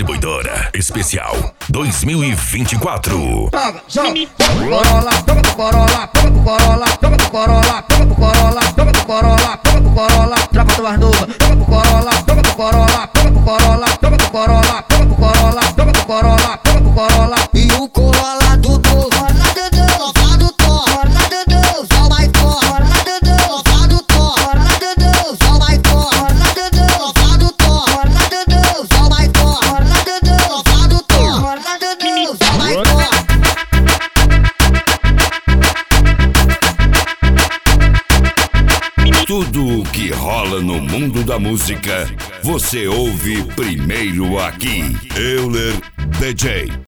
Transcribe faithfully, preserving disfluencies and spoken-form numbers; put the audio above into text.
Distribuidora Especial dois mil e vinte e quatro. Joga, joga, Corolla, joga pro Corolla, joga pro Corolla, joga pro Corolla, joga pro Corolla, joga pro Corolla, joga pro Corolla, tropa do Arnuba, joga pro Corolla, joga pro Corolla, joga pro Corolla, joga pro Corolla, joga pro Corolla, joga pro Corolla, joga pro Corolla. E o Corolla do Dudu, Corolla Dudu, lofa do Thor, Corolla Dudu, só mais Thor, Corolla Dudu, lofa do Thor, Corolla Dudu, só mais Thor, Corolla Dudu, lofa do Thor, Corolla Dudu, só mais Thor, Corolla Dudu, lofa do Thor, Corolla Dudu, só mais Thor. Tudo o que rola no mundo da música, você ouve primeiro aqui. Euler D J.